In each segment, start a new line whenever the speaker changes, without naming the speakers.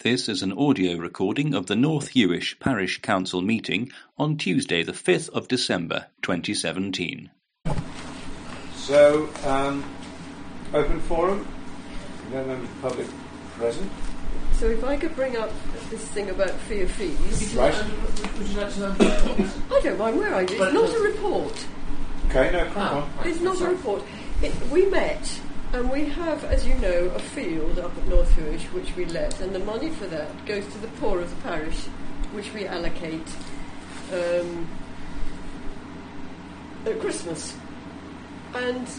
This is an audio recording of the North Hewish Parish Council meeting on Tuesday the 5th of December 2017.
So, open forum, no members of the public present.
So if I could bring up this thing about fee of fees.
Right.
Would you like to know?
I don't mind where I do. It's not a report.
Okay, no, come on.
It's not a report. We met, and we have, as you know, a field up at North Hewish which we let, and the money for that goes to the poor of the parish, which we allocate at Christmas. And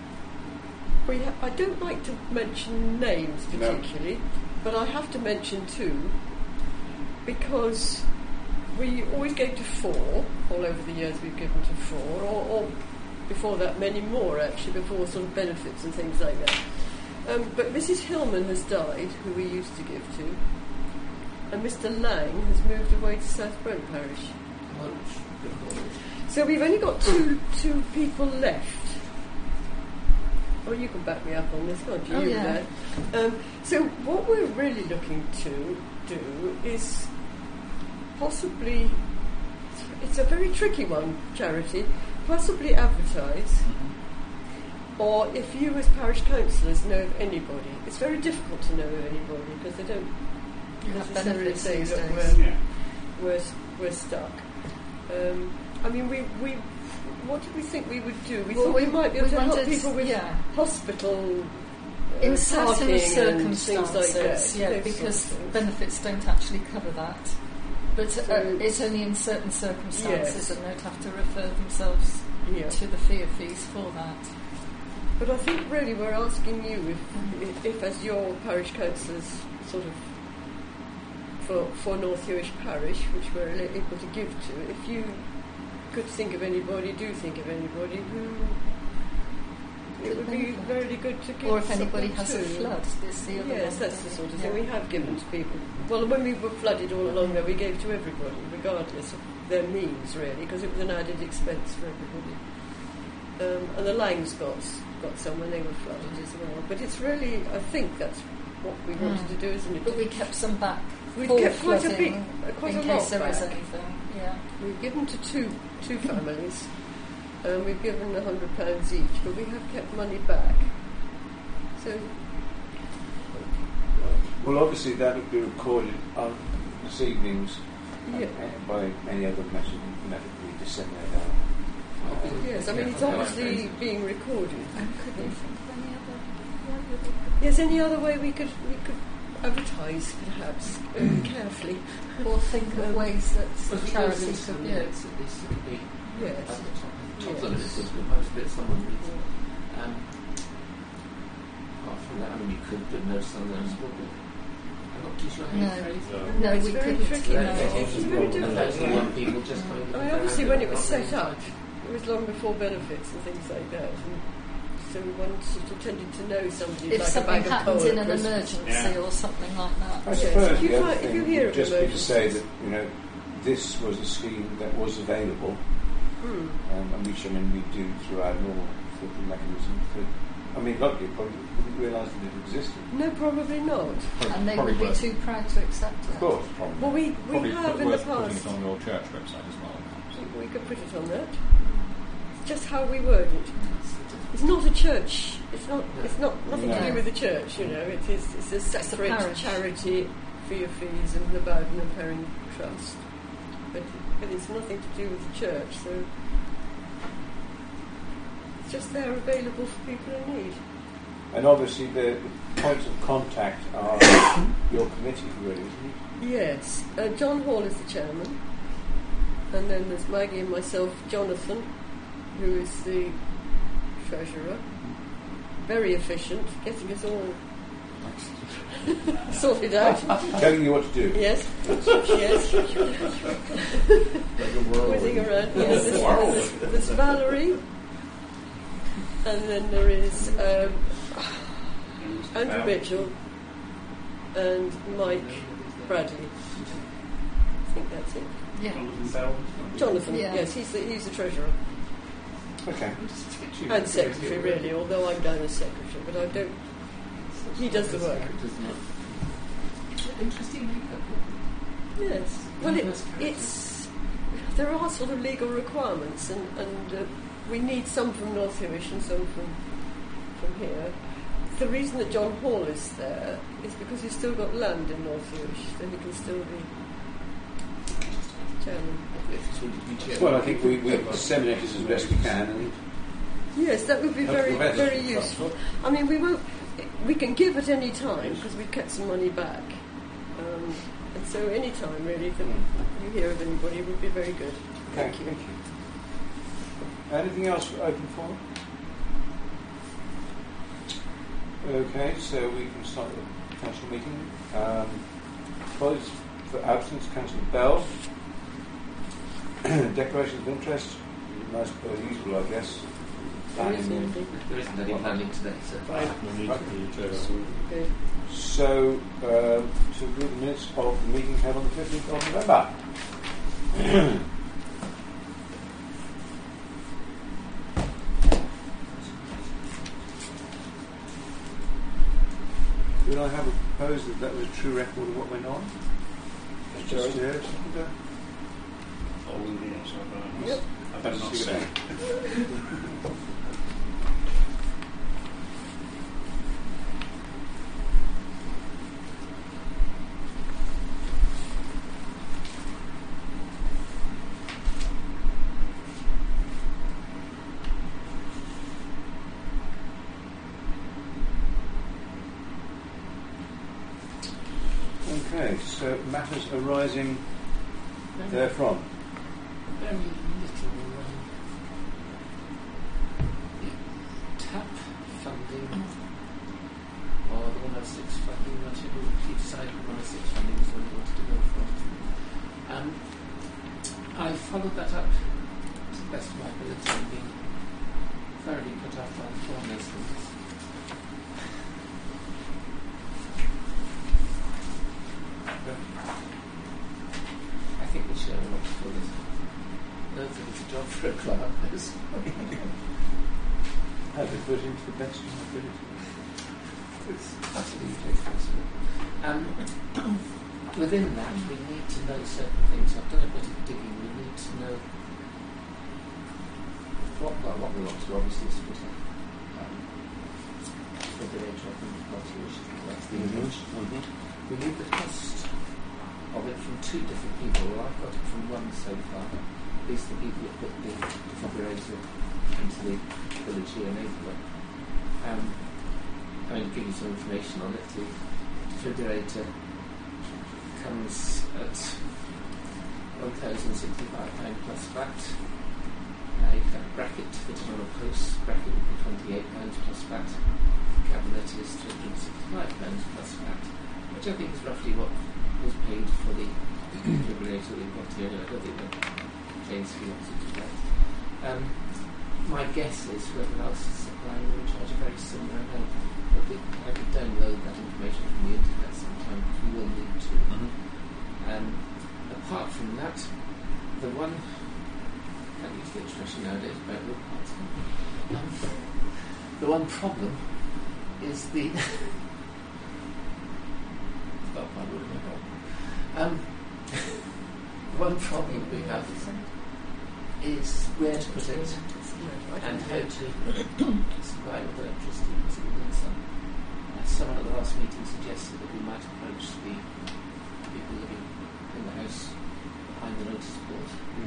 I don't like to mention names particularly, but I have to mention two, because we always gave to four. All over the years we've given to four, or before that many more actually, before sort of benefits and things like that. But Mrs. Hillman has died, who we used to give to, and Mr. Lang has moved away to South Brent Parish. So we've only got two people left. Well, you can back me up on this, can't you?
Oh, yeah.
So what we're really looking to do is possibly, it's a very tricky one, Charity, possibly advertise, or if you as parish councillors know of anybody. It's very difficult to know of anybody because they don't necessarily say that we're stuck. I mean, we what did we think we would do? We thought we might be able to help people with hospital
in certain
parking
circumstances,
and things like that.
Because benefits don't actually cover that. But it's only in certain circumstances that they'd have to refer themselves to the fee of fees for that.
But I think really we're asking you if as your parish councillors, sort of for North Hewish Parish, which we're able to give to, if you could think of anybody, do think of anybody who it would be very good to give.
Or if anybody
to.
has a flood, there's the other one.
Yes, that's the sort of thing we have given to people. Well, when we were flooded all along there, we gave to everybody, regardless of their means, really, because it was an added expense for everybody. And the Langs got some when they were flooded as well. But it's really, I think that's what we wanted to do, isn't it?
But we kept some back.
We
for
kept quite a
flooding,
quite
in
a
case
lot
there is
back.
anything. Yeah.
We've given to two families. We've given £100 each, but we have kept money back. So,
Well, obviously that would be recorded on this evening's by any other method we disseminate out.
yes, I mean it's obviously being recorded.
Could we think of any other way?
Yes, any other way we could advertise, perhaps, carefully.
Or think of ways that the charity could
be
Yes.
top of the list as opposed to someone reads. Apart from that, I mean, you could, but no Sundays will be. I'm not too sure how you phrase it.
No,
It's
we
very
couldn't.
tricky.
No.
It's very
And
difficult.
that's the one people just kind of.
I mean, obviously, when it was set up, it was long before benefits and things like that. And so one sort of tended to know somebody
If
like
something
a bag of
happens
coal
in
at
an
Christmas.
emergency or something like that.
I suppose
If you
the other
if
thing
you hear
would
of
just be to say
emergencies.
that, this was a scheme that was available, and which, we do through our normal mechanism. I mean, a lot of people probably didn't realise that it existed.
No, probably not.
And they would be too proud to accept it.
Of course,
Well,
probably.
we have in the
putting
past.
it on your church website as well.
We could put it on that. It's just how we word it. It's not a church. It's nothing to do with the church. It's a separate
parish.
charity, fee of fees, and the Bowden and Perrin Trust. But it's nothing to do with the church. So it's just there, available for people in need.
And obviously the points of contact are your committee, really, isn't it?
Yes. John Hall is the chairman. And then there's Maggie and myself, Jonathan, who is the treasurer. Very efficient, getting us all sorted out.
Telling you what to do.
Yes. Yes. Whizzing around. Yes. There's Valerie. And then there is Andrew Mitchell and Mike Bradley. I think that's it.
Yeah.
Jonathan,
Yeah.
yes, he's the treasurer.
Okay.
And secretary, really, although I'm down as secretary, but I don't. He does the work.
interesting makeup.
Yes. Well, there are sort of legal requirements, and we need some from North Hewish and some from here. The reason that John Hall is there is because he's still got land in North Hewish, so he can still be chairman.
Well, I think we disseminate this as best we can. And
yes, that would be very, very useful. I mean, we can give at any time because we've kept some money back. And so any time, really, that you hear of anybody would be very good. Thank you.
Anything else for open forum? Okay, so we can start the council meeting. Apologies for absence, Councillor Bell. Declarations of interest, nice per usual, I guess.
There isn't any planning today, so
Good.
So, to read the minutes of the meeting held on the 15th of November. Did I have a proposal that was a true record of what went on? Just here, seconder.
Yep.
I better not say.
Okay, so matters arising therefrom.
very little TAP funding or the 106 funding, whatever we decided 106 funding is where we wanted to go from. I followed that up to the best of my ability and been thoroughly put off on those things. I think we should have for this. I don't think it's a job for a club.
Have it put into the best of my ability.
It's absolutely possible. Within that, we need to know certain things. I've done a bit of digging. We need to know what we want to do, obviously, is put in for the age of multi-issue. That's the image. We need the cost of it from two different people. Well, I've got it from one so far. These are the people that put the defibrillator into the village here in April. I'm going to give you some information on it. The defibrillator comes at £1,065 plus VAT. You've got a bracket fitted on a post. Bracket would be £28 plus VAT. Cabinet is £265 plus VAT, which I think is roughly what was paid for the defibrillator we've got here. I don't think that James feels it today. My guess is whoever else is supplying will charge a very similar amount. But I could download that information from the internet sometime because we will need to. Apart from that, the one, I can't use the expression nowadays about wood parts. The one problem is the one problem we have is where to put it and how to supply with electricity. Someone at the last meeting suggested that we might approach the people living in the house behind the notice board.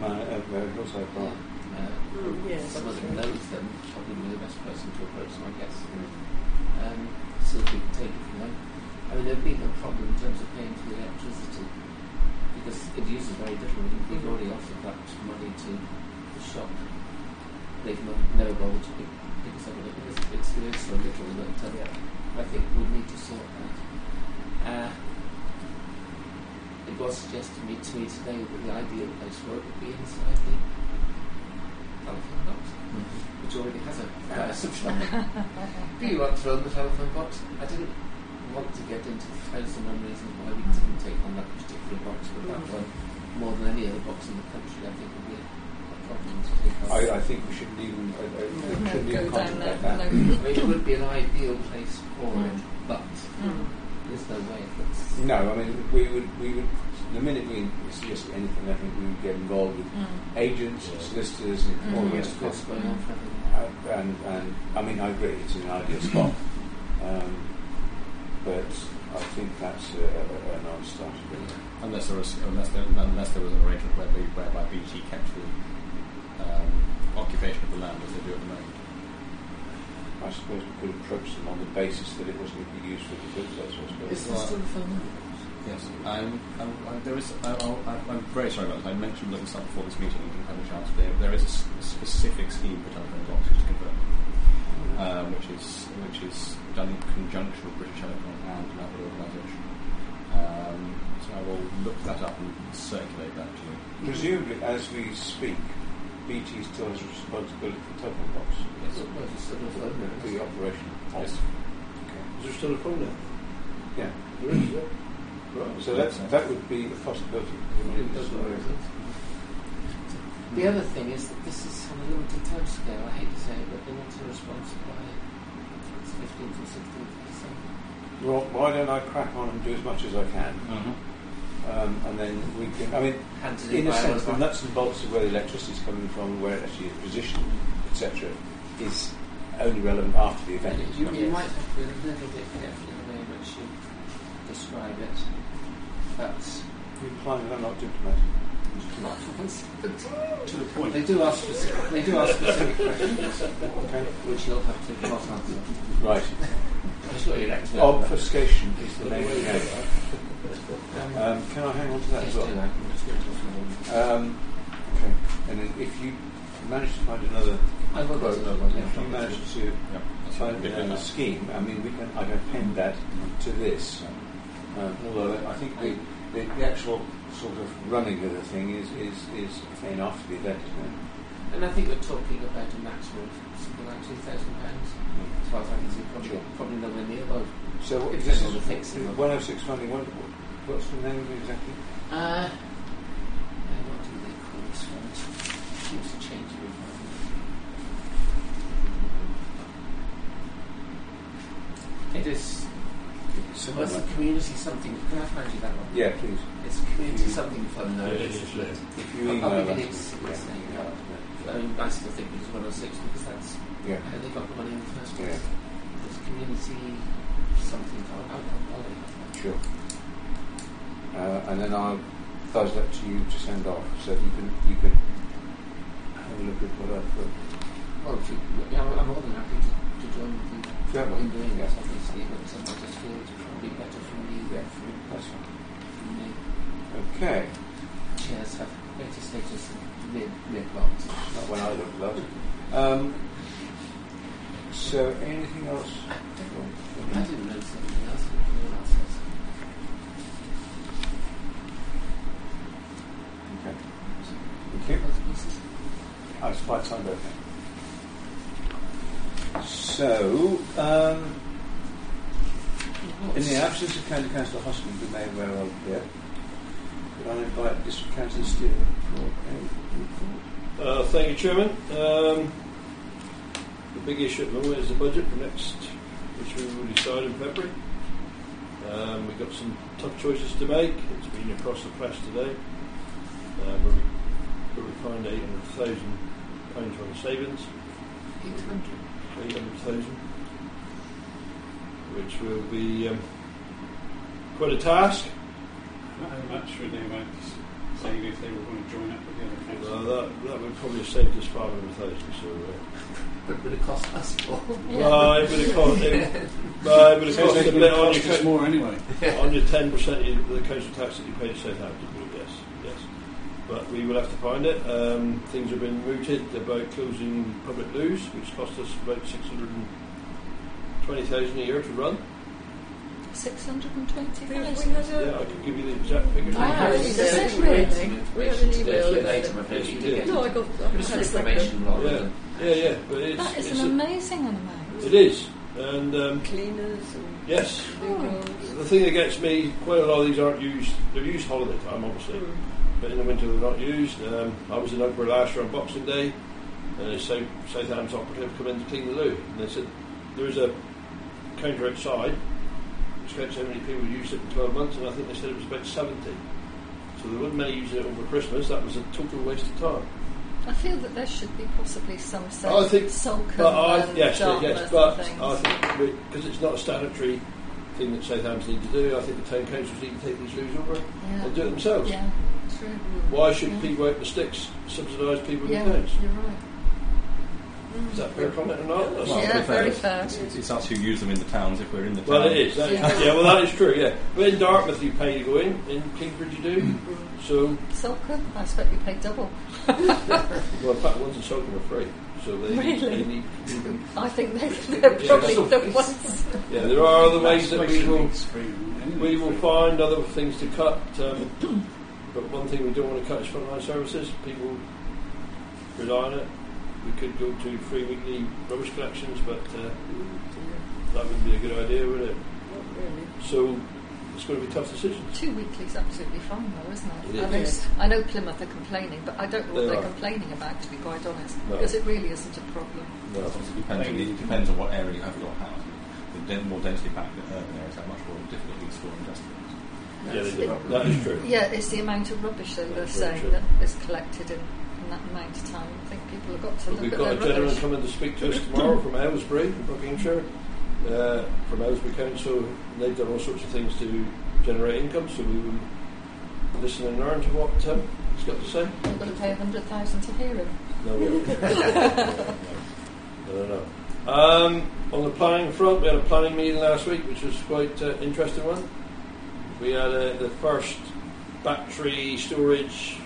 Someone that knows them probably be the best person to approach them, I guess. So that we can take it from them. I mean, there'd be no problem in terms of paying for the electricity because it uses very little. We've already offered that money to the shop. They've never bothered to pick us up on it because there is so little that I think we need to sort that. It was suggested to me today that the ideal place for it would be inside the telephone box, which already has a fire supply. Do you want to run the telephone box? I didn't want to get into 1,001 reasons why we couldn't take on that particular box, but that one, more than any other box in the country, I think would be a problem to take on.
I think we shouldn't even contemplate that.
I mean, it would be an ideal place for it, but there's no way that's...
No, I mean, we would, the minute we suggest anything, I think we would get involved with agents, solicitors, and all the rest of it. And I mean, I agree, it's an ideal spot. But I think that's a non-starter.
Unless there was an arrangement whereby BT kept the occupation of the land as they do at the moment.
I suppose we could approach them on the basis that it wasn't going to be used for the goods. That's what I suppose.
Is there still a phone?
Yes, I'm very sorry about that. I mentioned at the start before this meeting and didn't have a chance. There is a specific scheme for telephone boxes to convert, which is done in conjunction with British Telecom and another organisation. So I will look that up and circulate that to you.
Presumably, as we speak, BT still has responsibility for the telephone box.
Yes.
For the operation.
Yes.
Okay.
Is there still a phone there?
Yeah.
There is, yeah.
Right. So that would be a possibility.
The other thing is that this is on a limited time scale. I hate to say it, but they want to respond by 15th or 16th of December.
Well, why don't I crack on and do as much as I can? And then we can, I mean, in a sense, the nuts and bolts of where the electricity is coming from, where it actually is positioned, etc., is only relevant after the event.
You might have to be a little bit careful in the way in which you describe it. But
you're implying that I'm not diplomatic.
To the point.
They do ask specific questions, which you'll have to not answer.
Right.
I'm sure you'll have to.
Obfuscation is the name of the game. Can I hang on to that as well? Okay. And then if you manage to find another quote, if you manage to find another scheme, I mean, I can append that to this. Although I think the actual sort of running of the thing is fair after the event, isn't it?
And I think we're talking about a maximum of something like £2,000. As far as I can see, probably nowhere near low.
So this is 106 funding. What's the name of it exactly?
What do they call this one? It seems to change every time. It is. So it's a community something. Can I find you that one?
Yeah, please.
It's community something fund. No,
if you email us.
I still think it was 106 because that's how they got the money in the first place. There's community something. I'll
sure. And then I'll buzz that to you to send off, so that you can have a look at what I've got.
Well, I'm more than happy to join with you in doing this, obviously, but sometimes I just feel it's probably better from you than from me.
Okay.
Chairs have better status than mid-blocks.
Not when I look last. So, anything else?
I didn't notice anything else. Anyone else has.
Okay. Thank you. It's quite time, okay. So, in the absence of County Councillor Hoskin, who may very well appear, could I invite District Councillor Steele for a report?
Thank you, Chairman. The big issue at the moment is the budget for next, which we will decide in February. We've got some tough choices to make. It's been across the press today. Where we find £800,000 on the savings. 800,000, which will be quite a task.
How much would they want to save if they were going to join up with the other council?
That would probably have saved us 500,000. So,
but would it cost us more?
Well, it would have cost a bit on your
more anyway.
On your 10% of the council tax that you pay to Southampton. Yes. But we will have to find it. Things have been mooted about closing public loos, which cost us about 620,000 a year to run.
620,000.
Yeah, I can give you the exact figure.
I have an email. No, I got
information.
Yeah, but it's
that is an amazing amount.
It is, and
cleaners. And
yes, the thing that gets me, quite a lot of these aren't used. They're used holiday time, obviously. But in the winter they're not used. I was in Ugborough last year on Boxing Day, and a Southampton operative come in to clean the loo, and they said there is a counter outside scratch how many people used it in 12 months, and I think they said it was about 70. So there wasn't many using it over Christmas. That was a total waste of time.
I feel that there should be possibly some
Salcombe and Dartmouth but I think because it's not a statutory thing that Southampton need to do, I think the town councils need to take these loos over and do it themselves.
Yeah, true.
Why should people out the sticks subsidise people in the towns?
You're right.
Is that fair comment or not?
Well, very fair.
It's us who use them in the towns if we're in the town.
Well, it is. That is true, yeah. But in Dartmouth you pay to go in Kingsbridge you do. So
Salcombe, I expect you pay double.
Well, in fact, ones in Salcombe are free. So they need
I think they're probably the ones.
Yeah, there are other ways that we will find other things to cut. But one thing we don't want to cut is frontline services. People rely on it. We could go to free weekly rubbish collections, but that wouldn't be a good idea, would it?
Not really.
So it's going to be tough decisions.
2 weekly is absolutely fine, though, isn't it?
It is.
I know Plymouth are complaining, but I don't know what they're complaining about, to be quite honest, because it really isn't a problem.
No.
It depends on what area you have your house. The more densely packed urban areas have much more difficulty storing dustbins.
That is true.
Yeah, it's the amount of rubbish that they're saying that is collected in that amount of time. I think people have got to look at their rubbish.
We've got a gentleman coming to speak to us tomorrow from Aylesbury, Buckinghamshire, from Aylesbury Council. They've done all sorts of things to generate income, so we will listen and learn to what he's got to say.
You've got to pay 100,000 to hear him.
No, we haven't. No. On the planning front, we had a planning meeting last week, which was quite an interesting one. We had the first battery storage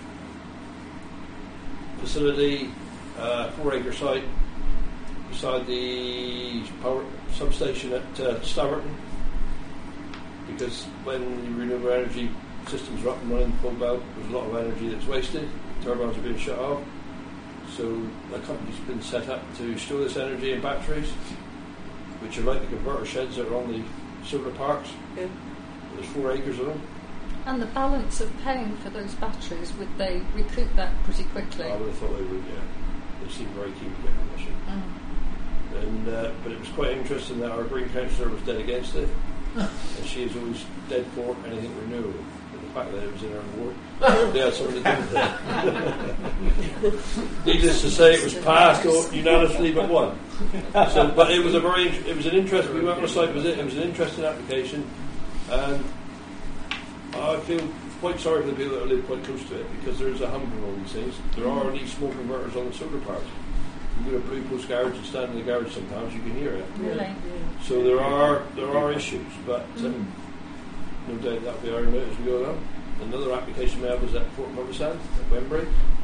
facility, 4-acre site beside the power substation at Staverton, because when the renewable energy systems are up and running full belt, there's a lot of energy that's wasted. Turbines are being shut off, so a company's been set up to store this energy in batteries, which are like the converter sheds that are on the solar parks.
Yeah.
There's 4 acres of them.
And the balance of paying for those batteries, would they recoup that pretty quickly?
I would have thought they would, yeah. They seem very keen to get permission. And but it was quite interesting that our Green Councillor was dead against it, and she is always dead for anything renewable. And the fact that it was in her ward, they had something to do with it. Needless to say, it was passed unanimously but one. So, but it was an interesting. We went on a site visit. It was an interesting application, and I feel quite sorry for the people that live quite close to it, because there is a hump in all these things. There are these small converters on the solar parks. You go to Blue Post Garage and stand in the garage sometimes, you can hear it.
Really?
So there are issues, but no doubt that'll be ironed out as we go along. Another application we had was at Fort Mummersand at Wembury,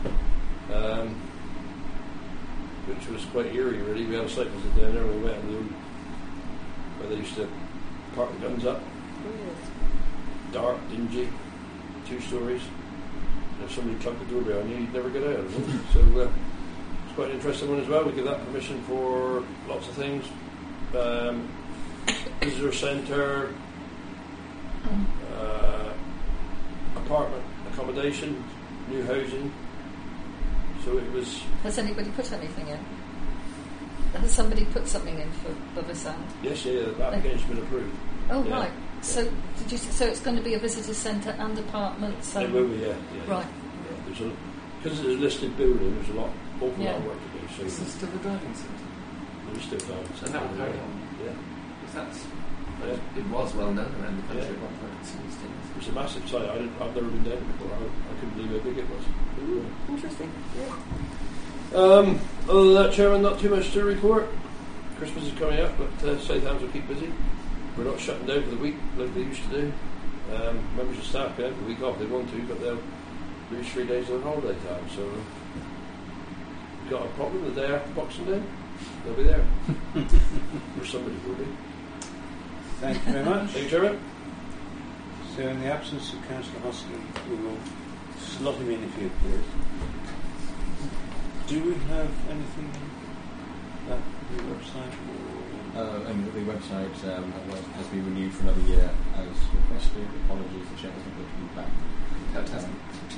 which was quite eerie really. We had a site visit down there and we went in the room where they used to park the guns up. Dark, dingy, 2 stories. And if somebody clunked the door behind you, you'd never get out of it. So it's quite an interesting one as well. We give that permission for lots of things. Visitor centre, apartment accommodation, new housing. So it was.
Has anybody put anything in? Has somebody put something in for Mummersand?
Yes, the application's been approved.
Oh, yeah. Right. So did you? So it's going to be a visitor centre and apartments.
It will be, yeah.
Right.
Yeah, because it's a listed building, there's a awful lot of work to do. So
is there still a driving centre?
There is still a driving centre.
And that will carry on.
Yeah.
It was well known around the country at one point.
It was a massive site. I've never been down before. I couldn't believe how big it was.
Interesting. Yeah.
Other than that, Chairman, not too much to report. Christmas is coming up, but Southampton will keep busy. We're not shutting down for the week like they used to do. Members of staff can have the week off if they want to, but they'll lose 3 days of holiday time. So, got a problem the day after Boxing Day? They'll be there. Or somebody will be.
Thank you very much.
Thank you, Chairman.
So, in the absence of Councillor Hoskin, we will slot him in if he appears. Do we have anything about the website?
And the website has been renewed for another year as requested. Apologies, the chair hasn't got to be back.
Fantastic.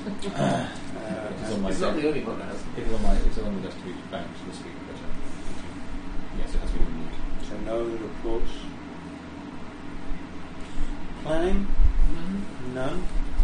It's not the only one that has. It's on the desk to be back this week. But yes, it has been renewed.
So no reports. Planning? None.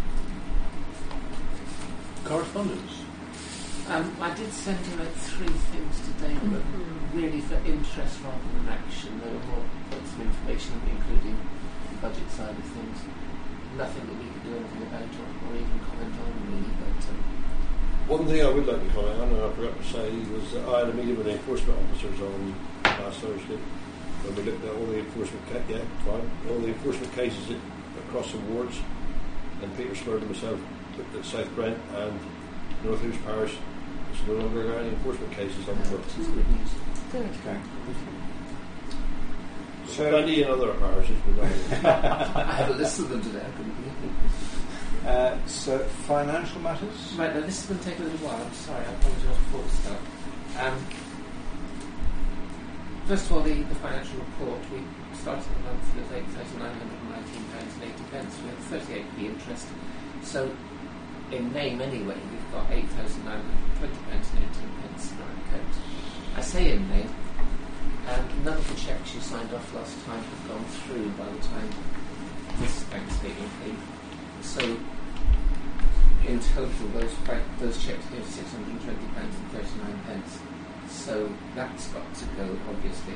Correspondence?
I did send you out 3 things today, but really for interest rather than action. There were more bits of information, including the budget side of things. Nothing that we could do anything about or even comment on, really. But
one thing I would like to comment on, and I forgot to say, was that I had a meeting with the enforcement officers on last Thursday when we looked at all the enforcement cases across the wards, and Peter Spurd and myself looked at South Brent and North Hoosh Parish. There's no longer any enforcement cases on the book.
Good.
Okay.
So plenty in other parishes, but
I have a list of them today. I couldn't believe it.
So financial matters?
Right, now this is going to take a little while. I'm sorry, I apologise before we start. First of all, the financial report. We started the month with £8,919.80. We had 38p interest. So, in name anyway, we've got £8,920.18 in our account. I say in name. None of the cheques you signed off last time have gone through by the time this bank statement came. So, in total, those cheques give £620.39. So that's got to go, obviously.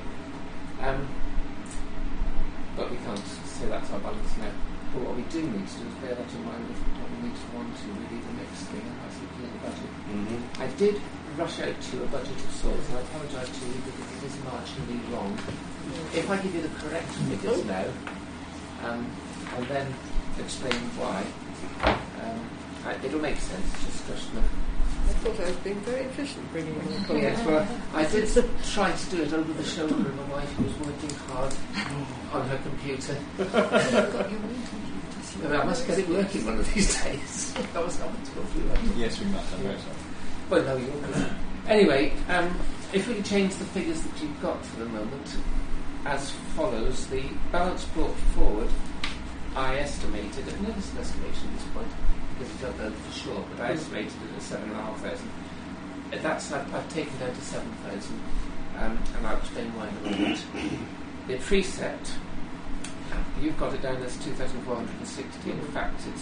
But we can't say that's our balance now. But what we do need to do is bear that in mind with what we need to want to really the next thing, and that's looking at the budget. I did rush out to a budget of sorts, and I apologise to you because it is marginally wrong. If I give you the correct figures now, and then explain why, it'll make sense. It's just a question of.
I thought I was being very efficient bringing in the comments.
Yes, well, I did try to do it over the shoulder of my wife who was working hard on her computer. I must get it working one of these days. I was having to go through that.
Yes, we must. I'm very sorry.
Well, no, you're good. Anyway, if we can change the figures that you've got for the moment, as follows: the balance brought forward, I estimated, and it is an estimation at this point, because we don't know for sure, but I estimated it at 7,500. That's I've taken down to 7,000, and I'll explain why in a moment. The precept, you've got it down as 2,460. In fact, it's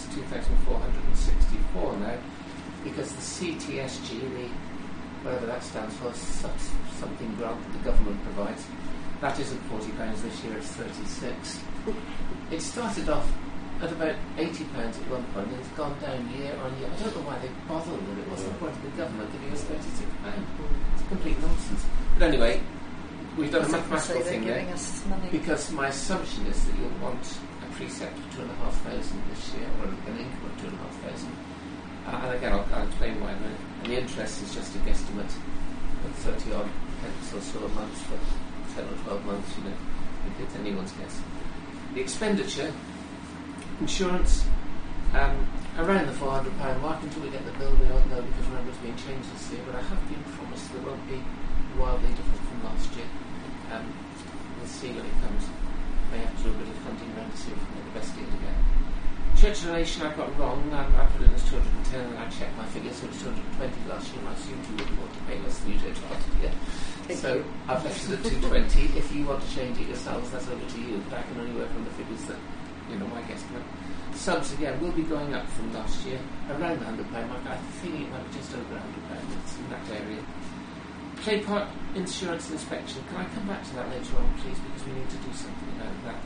2,464 now, because the CTSG, whatever that stands for, something grant that the government provides, that isn't £40 this year, it's 36. It started off at about £80 at one point, and it's gone down year on year. I don't know why they bother with it. What's the point of the government giving us £36? It's complete nonsense. But anyway, we've done a mathematical thing there, because my assumption is that you'll want a precept of 2,500 this year, or an income of 2,500. And again, I'll explain why in a minute. And the interest is just a guesstimate of 30 odd pence or so a month for 10 or 12 months, if it's anyone's guess. The expenditure, insurance, around the £400 mark until we get the bill. We don't know, because remember it's being changed this year, but I have been promised there won't be wildly different from last year. We'll see when it comes. May have to do a bit of hunting around to see if we can get the best deal to get. Church donation I got wrong. I put it as 210 and I checked my figures, so it was 220 last year, and I assumed you wouldn't want to pay less than you did last year. So I've left it at 220. If you want to change it yourselves, that's over to you, but I can only work on the figures that, my guesstimate. Subs, again, will be going up from last year, around the £100 mark. I think it might be just over £100. It's in that area. Clay Park insurance inspection. Can I come back to that later on, please, because we need to do something about that.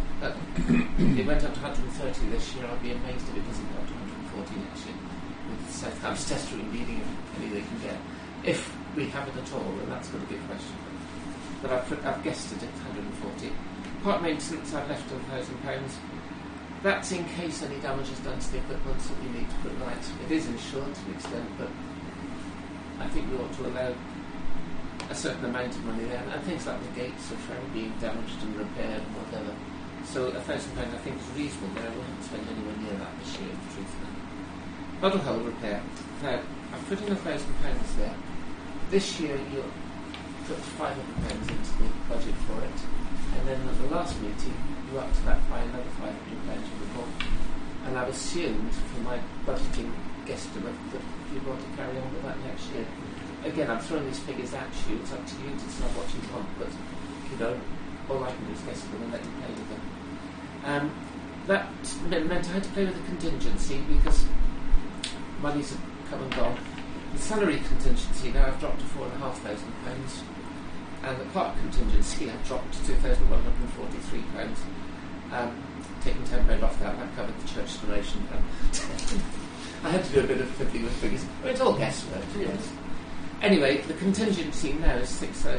It went up to 130 this year. I'd be amazed if it doesn't go up to 140 next year, with South Hampstead needing any they can get. If we have it at all, then that's going to be a question. But I've guessed it at 140. Park maintenance, I've left £1,000. That's in case any damage is done to the equipment, so we need to put right. It is insured to an extent, but I think we ought to allow a certain amount of money there, and things like the gates are found being damaged and repaired and whatever. So £1,000 I think is reasonable, but I wouldn't spend anywhere near that this year, the truth of it. Bottle hole repair. Now, I've put in £1,000 there. This year you put £500 into the budget for it, and then at the last meeting you upped that by another £500 in the book. And I've assumed from my budgeting guesstimate that you want to carry on with that next year. Again, I'm throwing these figures at you, it's up to you to decide what you want, but all I can do is guess them and let you play with them. that meant I had to play with a contingency because money's come and gone. The salary contingency now I've dropped to £4,500, and the park contingency I've dropped to £2,143. Taking £10 off that covered the church donation. I had to do a bit of fiddling with figures, but it's all guesswork. Yes. Anyway, the contingency now is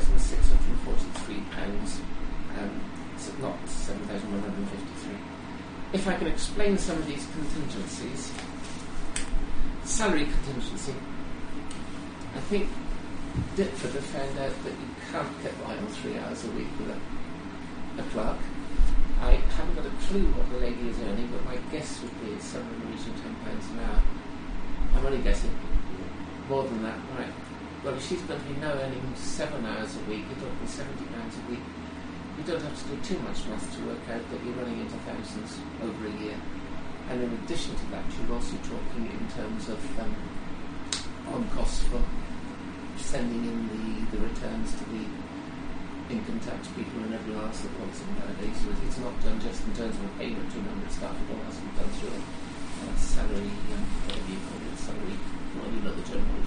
£6,643, so not £7,153. If I can explain some of these contingencies, salary contingency, I think Ditford have found out that you can't get by on 3 hours a week with a clerk. I haven't got a clue what the lady is earning, but my guess would be it's somewhere in the region of £10 an hour. I'm only guessing. More than that, right. Well, if she's going to be now earning 7 hours a week, you're talking £70 a week. You don't have to do too much math to work out that you're running into thousands over a year. And in addition to that, you're also talking in terms of on costs for sending in the returns to the income tax people and everyone else that wants them nowadays. So it's not done just in terms of a payment to a number of staff, it all has to be done through a salary, whatever you call it, salary, well, you know the term.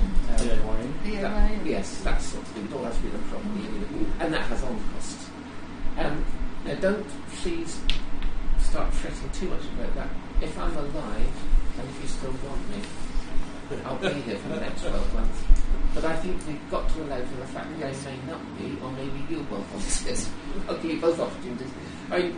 Yes, that sort of thing. It all has to be done properly anyway. And that has on costs. Now, don't please start fretting too much about that. If I'm alive, and if you still want me, I'll be here for the next 12 months. But I think we've got to allow for the fact that they may not be, or maybe you will want this. I'll give you both opportunities. I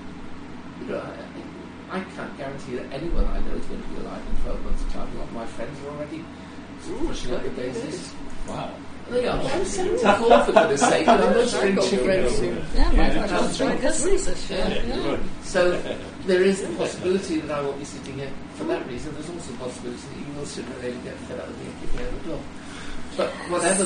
can't guarantee that anyone I know is going to be alive in 12 months' time. A lot of my friends are already pushing up the daisies. Wow. They are. I'm 74 for goodness sake, and I'm not sure children.
Yeah, my cousins this year.
So there is the possibility that I won't be sitting here for that reason. There's also the possibility that you will sooner or later get fed up with me and kick me out the door. But whatever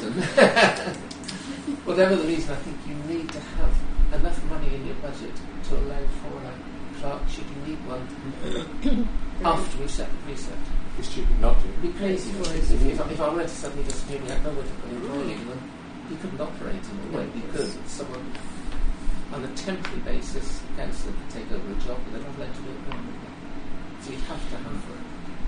the reason, I think you need to have enough money in your budget to allow for a clerk, should you need one, after we set the precept.
It's stupid not to.
It'd be crazy. If I were to suddenly just hear me had nowhere to put employing them, you couldn't operate in the way you could. Someone on a temporary basis, the councillor could take over a job, but they're not allowed to do it permanently. So you'd have to have it.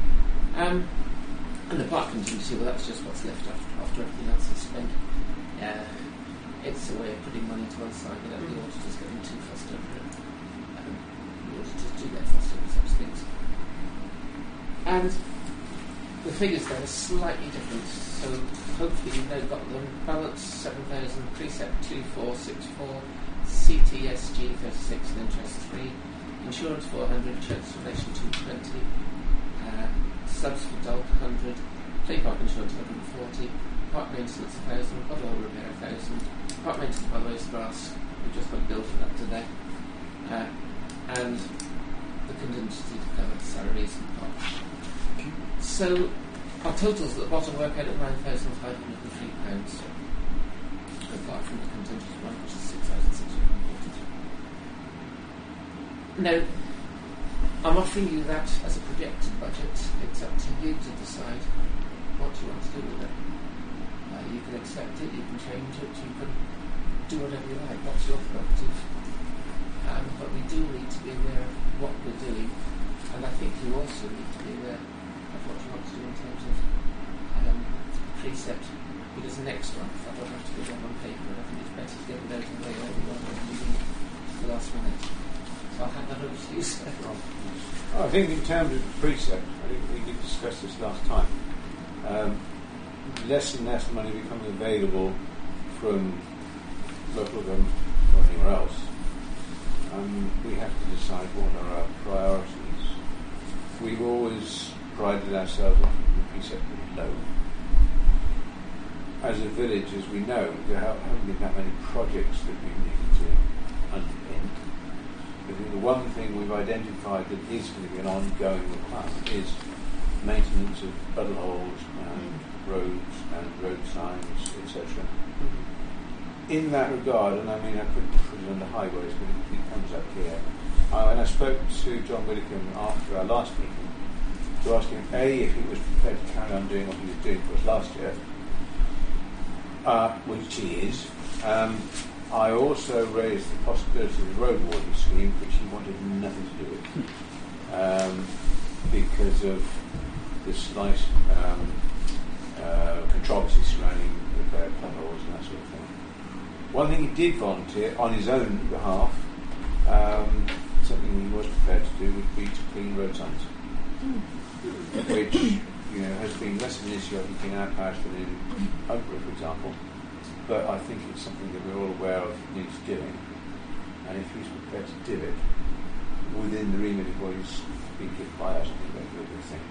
And the park contingency, well, that's just what's left after everything else is spent. It's a way of putting money to one side without the auditors getting too fussed over it. The auditors do get fussed over such things. And the figures there are slightly different, so hopefully you've now got them. Balance 7,000, precept 2464, CTSG 36 and interest 3, insurance 400, church donation 220, subs for dog 100, play park insurance 140, park maintenance 1,000, bottle hole repair 1,000, park maintenance by Lowe's Grass, we just got a bill for that today, and the contingency to cover the salaries and parks. So our totals at the bottom work out at £9,503, apart from the contingency one, which is £6,643. Now, I'm offering you that as a projected budget. It's up to you to decide what you want to do with it. You can accept it, you can change it, you can do whatever you like. That's your prerogative. But we do need to be aware of what we're doing, and I think you also need to be aware of what you want to do in terms of precept, because next month I don't have to get on paper, and I think it's better to get it out of the way early on than leaving the last minute. So I'll hand that over to you, sir.
I think in terms of precept, I think we did discuss this last time, less and less money becoming available from local government or anywhere else. We have to decide what are our priorities. We've always prided ourselves on keeping the precept pretty low. As a village, as we know, there haven't been that many projects that we needed to underpin. I think the one thing we've identified that is going to be an ongoing requirement is maintenance of puddle holes and roads and road signs, etc. In that regard, and I mean I couldn't put it under highways, but it comes up here. And I spoke to John Widdicombe after our last meeting to ask him, A, if he was prepared to carry on doing what he was doing for us last year, which he is. I also raised the possibility of the road warding scheme, which he wanted nothing to do with, because of the slight controversy surrounding repair potholes and that sort of thing. One thing he did volunteer on his own behalf, something he was prepared to do, would be to clean road signs, which has been less of an issue I think in our parish than in Oakborough, for example. But I think it's something that we're all aware of needs doing, and if he's prepared to do it within the remit of what he's been given by us, I think that'd be a good thing.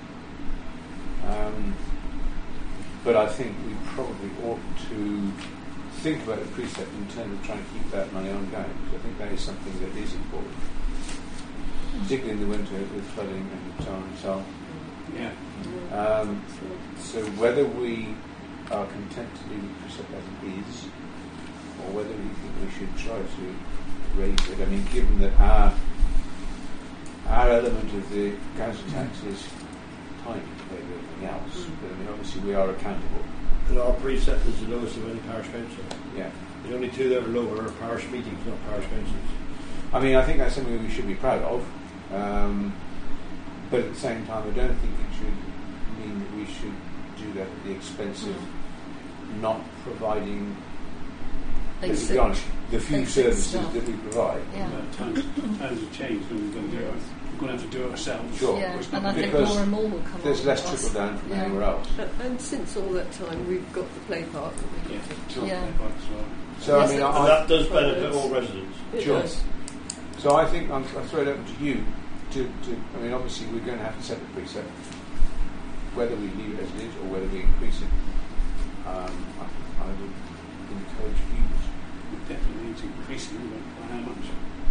But I think we probably ought to think about the precept in terms of trying to keep that money ongoing, because I think that is something that is important, particularly in the winter with flooding and so on and so on.
Yeah.
So whether we are content to leave the precept as it is, or whether we think we should try to raise it. I mean, given that our element of the council tax is tiny compared to everything else, but I mean, obviously we are accountable.
And our precept is the lowest of any parish council.
Yeah.
The only two that are lower are parish meetings, not parish councils.
I mean, I think that's something we should be proud of, but at the same time, I don't think it should mean that we should do that at the expense of not providing, let's be honest, the few services that we provide.
Yeah.
Times have changed, and we're going to have to do it ourselves.
Sure.
Yeah. And I think more and more will come.
There's less trickle down from anywhere else.
And since all that time, we've got the play park that we
Sure.
Yeah.
So
yes,
I mean,
And that does benefit all residents.
Sure. So I think I throw it open to you. I mean, obviously we're going to have to set the precept, whether we leave it as it is or whether we increase it. I would encourage views.
We definitely need to increase it, but by how much?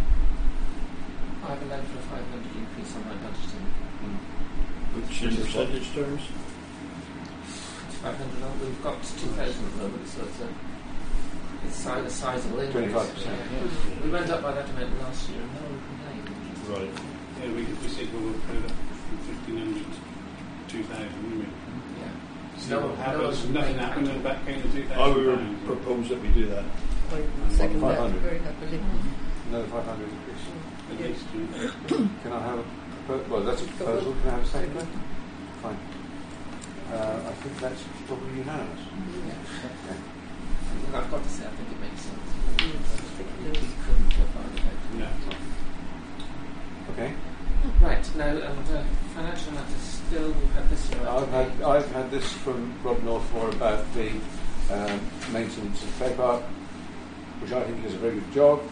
I have a loan for a 500 increase on my budgeting.
Which in percentage terms?
It's 500. We've got 2,000 at the moment, so it's a sizable increase.
25%.
Yeah. We went up by that amount last year, and no one complained.
Right.
Yeah, we said we'll put it up from 1,500 to 2,000, wouldn't we?
Yeah.
Nothing happened and back came to 2,000.
I would propose that we do that.
I second that
500.
very happily.
Another 500 increase.
At least.
Can I have a proposal? Well, that's a proposal. Can I have a second? Fine. I think that's probably unanimous.
Yeah.
Okay.
And I've got to say, I think it makes sense.
I
We couldn't go far without it.
No.
Okay.
Right, now, and financial matters still, we've had this year.
I've had this from Rob Northmore about the maintenance of the play park, which I think does a very good job.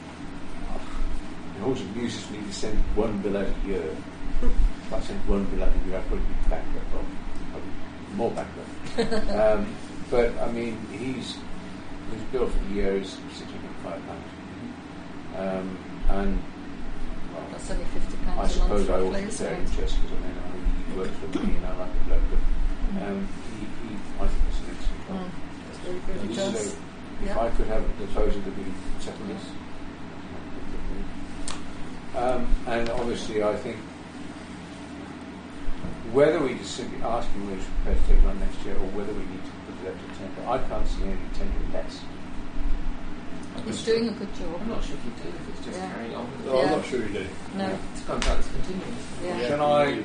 It always amuses me to send one bill out a year. If I sent one bill out a year, I'd probably be bankrupt, or more bankrupt. But I mean, his bill for the year is £605, and well,
that's only £50
I suppose
a
I
month.
ought to declare interest because I mean he works for me and I like the bloke, but I think it's an excellent job.
That's very good. It
So
does.
if I could have a proposal that we settle this. And obviously I think whether we just simply ask him whether he's prepared to take it on next year or whether we need to put it up to tender, I can't see any tender less.
He's doing a good job.
I'm not sure if you do, if it's just carrying on.
No, I'm not sure you do.
No.
It's contract that's continuing.
Yeah.
Can I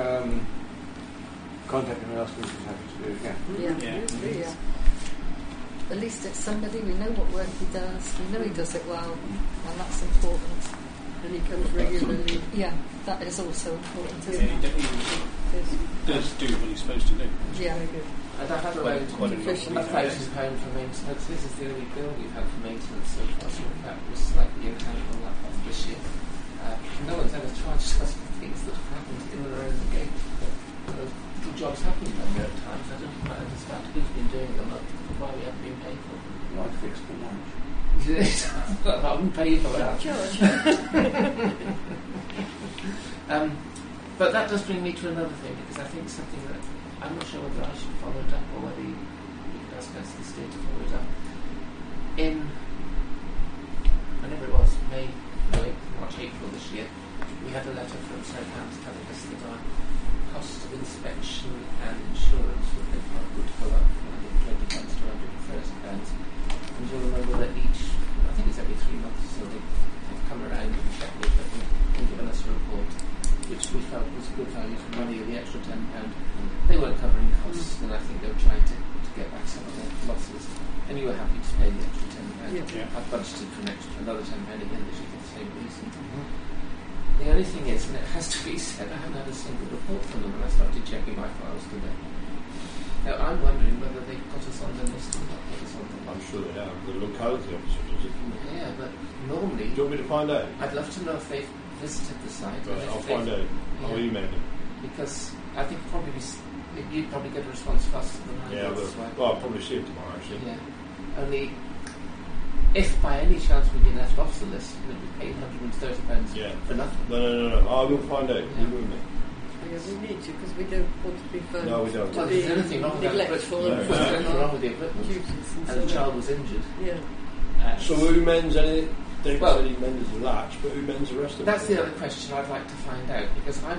contact him and ask him if he's happy to do it again?
Yeah. Yeah. At least it's somebody, we know what work he does, we know he does it well, and that's important.
And he comes regularly.
Yeah, that is also important,
Yeah,
isn't
he
it?
does do what he's supposed to do.
Yeah.
Very good.
And I've had a loan
Quite a lot.
£1,000 for maintenance. This is the only bill we've had for maintenance so far, so that was slightly accountable this year. No one's ever charged us for things that have happened in or around the gate. The jobs have been done there at times. I don't quite understand who's been doing them or why we haven't been paid for them.
I fixed the lunch.
I wouldn't pay for that.
Charge.
But that does bring me to another thing, because I think something that I'm not sure whether I should follow it up or whether you could ask us to stay to follow it up. In whenever it was, March, April this year, we had a letter from Southampton telling us that our costs of inspection and insurance would go up from £120 to £130. And you'll remember that each extra £10. They weren't covering costs, and I think they were trying to get back some of their losses. And you were happy to pay the extra £10.
Yeah.
I've budgeted for another £10 again this year for the same reason. The only thing is, and it has to be said, I haven't had a single report from them when I started checking my files today. Now, I'm wondering whether they put us on the list or not put us on the list.
I'm sure they have. The locality officers, is it?
Yeah, but normally...
Do you want me to find out?
I'd love to know if they've visited the site.
Right, I'll find out. I'll email them.
Because I think you'd probably get a response faster than I
Yeah,
would.
well, I'll probably see it tomorrow, actually.
Yeah. Only, if by any chance we've been left off the list, we'd be paying £130 for nothing.
No. I will find out.
Yeah.
Leave it with me.
Yeah, we need to, because we don't want to be found.
No, we don't.
Well, there's anything wrong with that
neglectful.
equipment. There's anything wrong with the equipment. And the child was injured.
Yeah.
So who mends anything? David said he mends the latch, but who mends the rest of it?
That's the other question I'd like to find out, because I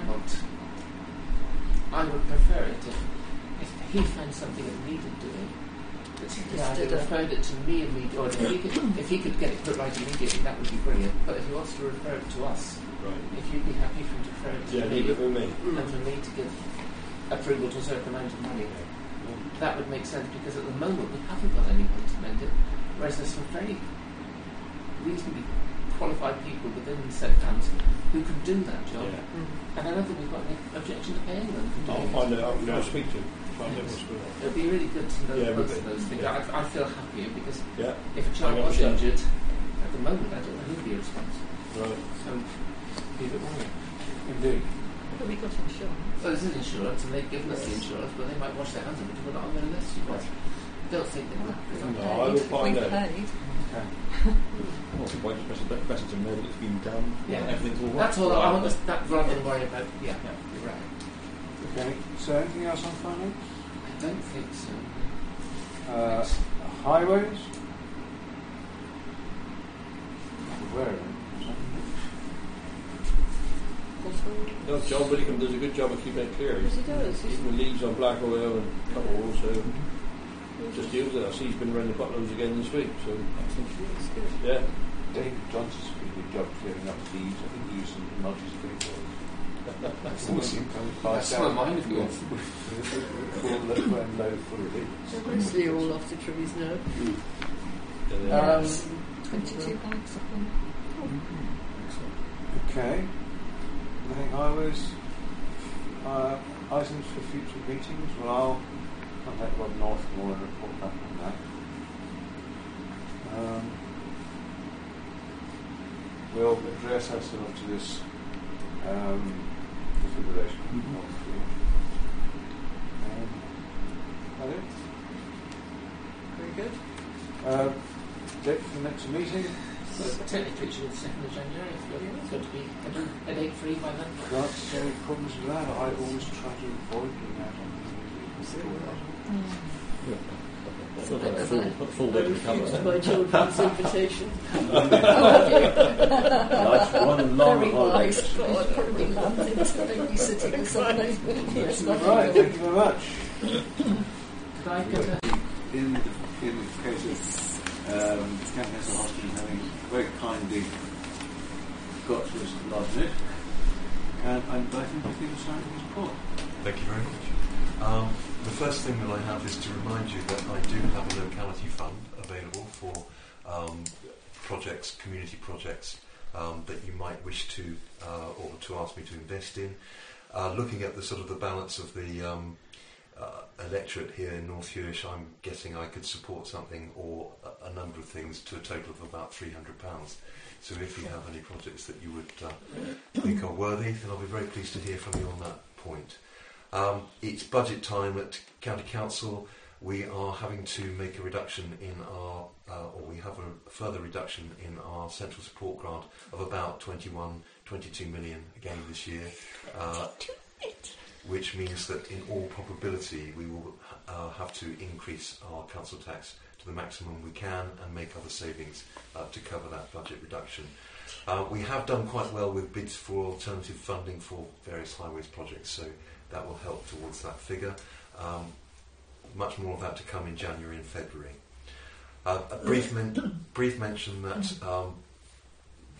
would prefer it if he found something that needed doing, that he either referred it to me immediately, or if he could get it put right immediately, that would be brilliant. But if he wants to refer it to us, if you'd be happy for him to refer it to me,
leave it with me.
And for me to give approval to a certain amount of money, that would make sense, because at the moment we haven't got anyone to mend it, whereas there's some very reasonably qualified people within said towns who can do that job. And I don't think we've got any objection to paying them.
I'll find out. I'll speak to him. Find out what's going on.
It would be really good to know both of those things.
Yeah.
I feel happier because
Yeah.
if a child was injured, at the moment I don't know who'd be responsible.
Right.
So, leave it wrong.
Indeed.
But we got insurance.
So this is insurance, and they've given us the insurance, but they might wash their hands of it because we're not on their list. I don't think they will.
No, I will find out.
Paid.
Well, it's better to know that it's been done.
Yeah,
everything's all right.
That's all. I want that rather than worry about. Yeah, you're right.
Okay, so anything else on finance?
I don't think so.
Highways? Where?
No, John Whitcomb does a good job of keeping it clear.
Yes, he does.
Even the leaves on Black Oil and Couple also just deals with it. I see he's been around the Butlers again this week. So yeah.
David Johnson's a pretty good job clearing up the leaves. I think he used some multi-street oils. I've always seen him come by
That's one of mine if you want.
When low full of leaves.
They're mostly all off the trees now.
22 bags of them.
Okay. I think highways. Items for future meetings. Well, I'll contact Rob Northmore and report back on that. We'll address ourselves to this defibrillation. That it?
Very good.
Date for the next meeting?
So technically, it's the 2nd of January. It's going to be headache-free by then.
Can't see any problems with that. I always try to avoid doing that on
Full day recovery.
My children's invitation.
That's one long
Very
holiday.
wise. God, probably land into babysitting or something. Yes,
Right, thank you very much.
Could I get a...
In the case of Canton Hospital having very kindly got to us last minute, and I'm inviting you to give us his report.
Thank you very much. The first thing that I have is to remind you that I do have a locality fund available for projects, community projects that you might wish to or to ask me to invest in. Looking at the sort of the balance of the electorate here in North Hewish, I'm guessing I could support something or a number of things to a total of about £300. So if you have any projects that you would think are worthy, then I'll be very pleased to hear from you on that point. It's budget time at County Council. We are having to make a reduction in our, or we have a further reduction in our central support grant of about 22 million again this year. Which means that in all probability we will have to increase our council tax to the maximum we can and make other savings to cover that budget reduction. We have done quite well with bids for alternative funding for various highways projects, so that will help towards that figure. Much more of that to come in January and February. A brief mention that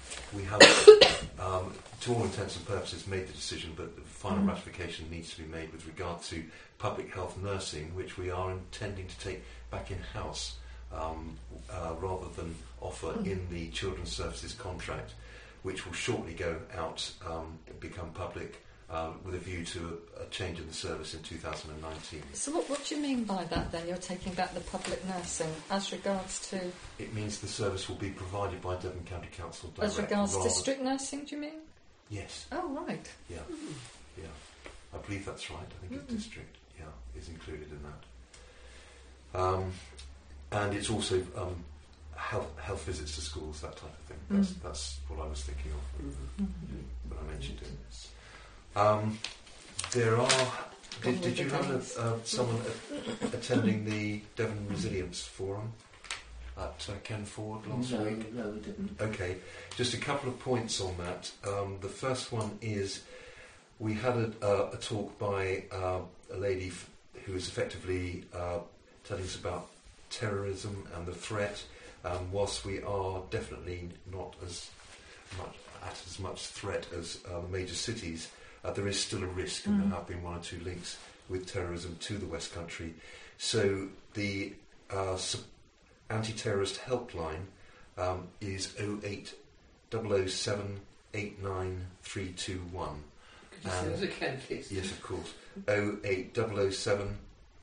we have, to all intents and purposes, made the decision, but the final ratification needs to be made with regard to public health nursing, which we are intending to take back in-house rather than offer in the Children's Services contract, which will shortly go out and become public with a view to a change in the service in 2019.
So what do you mean by that then? You're taking back the public nursing as regards to...
It means the service will be provided by Devon County Council direct.
As regards district nursing, do you mean?
Yes.
Oh, right.
Yeah. Yeah. I believe that's right. I think it's district, is included in that. And it's also health visits to schools, that type of thing. That's what I was thinking of when I mentioned it. There are... Did you have someone attending the Devon Resilience Forum at Ken Ford last week?
No, we didn't.
Okay, just a couple of points on that. The first one is we had a talk by a lady who is effectively telling us about terrorism and the threat. Whilst we are definitely not as much threat as the major cities, there is still a risk, and there have been one or two links with terrorism to the West Country. So the anti-terrorist helpline is 08 007 89321.
Could you say that again, please?
Yes, of course. 08 007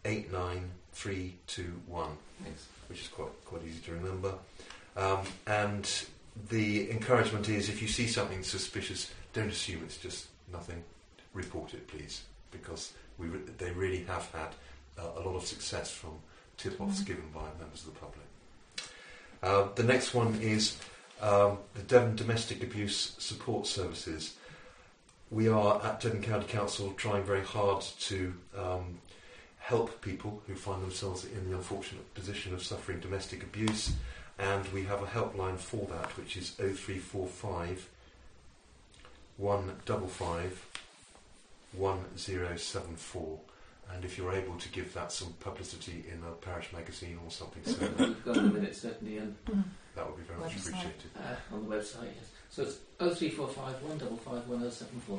89321.
Thanks.
Which is quite easy to remember. And the encouragement is, if you see something suspicious, don't assume it's just nothing. Report it, please, because they really have had a lot of success from tip-offs given by members of the public. The next one is the Devon Domestic Abuse Support Services. We are at Devon County Council trying very hard to help people who find themselves in the unfortunate position of suffering domestic abuse, and we have a helpline for that, which is 0345 155 1074. And if you're able to give that some publicity in a parish magazine or something similar,
we've got a minute certainly, and
that would be very much appreciated.
On the website, yes. So it's 0345 155 1074.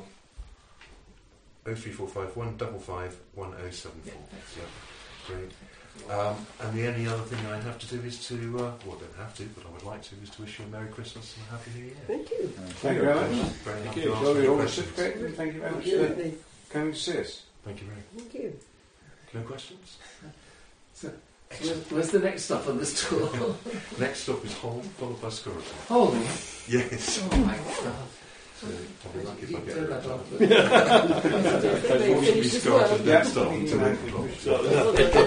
0345 155 1074.
Yeah,
great. And the only other thing I have to do is to, well, don't have to, but I would like to, is to wish you a Merry Christmas and a Happy New Year.
Thank you.
Thank you very much.
Very
Thank
happy
you.
to answer any questions.
Thank you very much for coming to see us.
Thank you very much.
Thank you.
No questions?
So, where's the next stop on this tour?
Next stop is Hull, followed by Skirrington.
Hull?
Yes.
Oh my God.
So, if I get
Turn that off.
Unfortunately, Skirrington don't start until 8 o'clock.